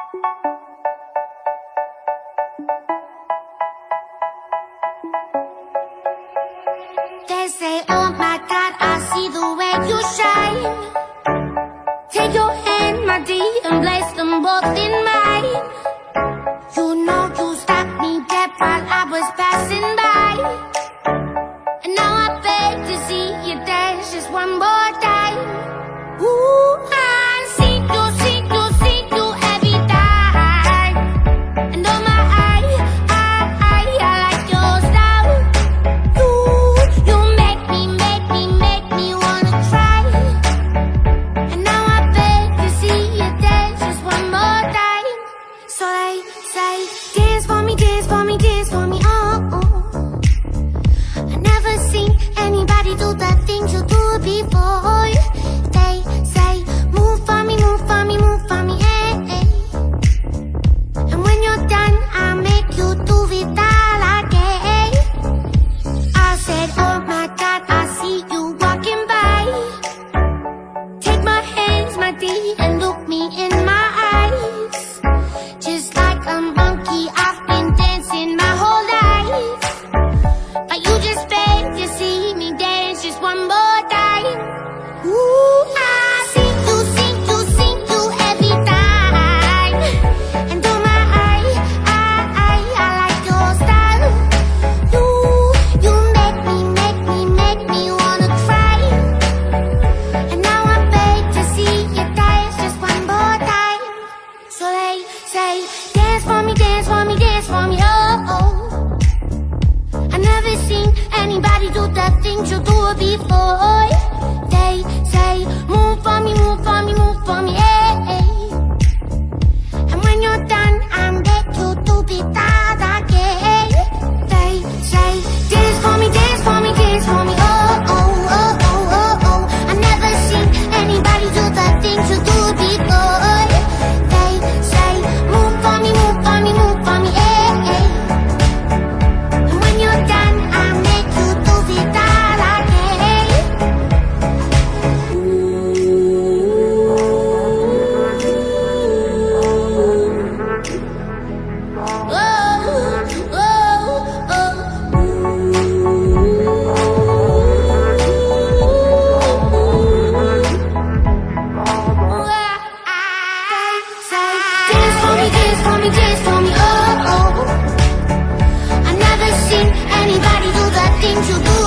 They say, oh my God, I see the way you shine. Take your hand, my dear, and place them both in mine. You know you stopped me dead while I was passing by. And now I beg to see you dance just one more time. Ooh, I see you every time. And oh my, I like your style. You make me wanna try. And now I beg to see you dance just one more time. So they say, dance for me, dance for me, dance for me, oh, oh. I never seen anybody do the things you do before. They say, move for me, move for me, move for me, hey, hey. And when you're done, I'll make you do it all again. I said, oh my God, I see you walking by. Take my hands, my dear, and look me in my eyes. Just like a monkey, I've been dancing my whole life. But you just beg to see me dance just one more time. Ooh, I see you every time. And oh my, I like your style. You make me wanna try. And now I beg to see you dance just one more time. So they say, dance for me, dance for me, dance for me, oh, oh. I never seen anybody do the things you do before. They say, move for me, move for me, move for me, hey, hey. And when you're done, I'm back to do it all again. They say, dance for me, dance for me, dance for me, oh, oh, oh, oh, oh, oh. I never seen anybody do the things you do before. They say, move for me, move for me, move for me, hey, hey. And when you're done, I'll make you do it all again. Dance for me, dance for me, oh, oh. I never seen anybody do the things you do